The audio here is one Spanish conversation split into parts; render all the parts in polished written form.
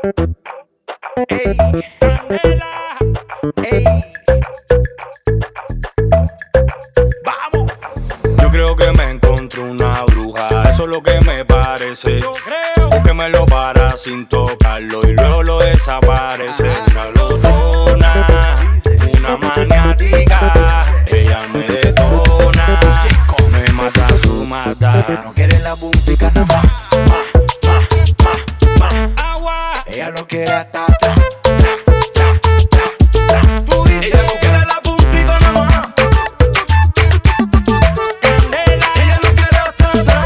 Ey, Candela, ey. Vamos. Yo creo que me encontré una bruja, eso es lo que me parece. Yo creo Que me lo para sin tocarlo y luego lo desaparece. Una glotona, una maniática, ella me detona, me mata su mata. no quiere la puntica nada más. Agua, Ella lo quiere hasta atrás. tú dices, Ella no quiere la puntica nada más. Candela, Ella no quiere hasta atrás.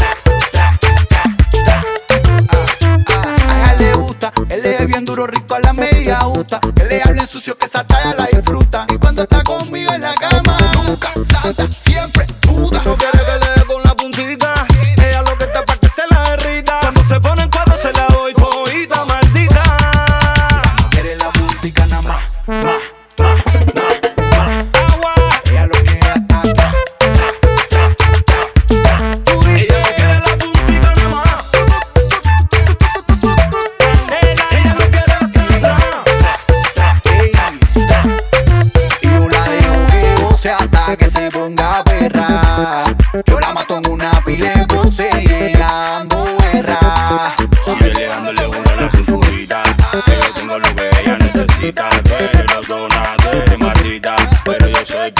A ella le gusta, él le es bien duro, rico a la media justa. Que le hablen sucio, que esa talla la disfruta. Y cuando está conmigo en la cama, nunca santa, siempre puta. no quiere que le dé con la puntita. Ella lo que está pa' que se la derrita. Cuando se pone en cuadro se la doy todita, maldita. No quiere la puntica nada más. Agua, Ella lo quiere hasta atrás. tú dices, Ella no quiere la puntica nada más. Candela, Ella no quiere hasta atrás. Ey. Y yo la dejo que goce hasta que se ponga perra. Yo la mato en una pila de pose llegando guerra. sigue dándole una a la cinturita. Que yo tengo lo que ella necesita. Tú eres los donas, tú eres maldita. Pero yo soy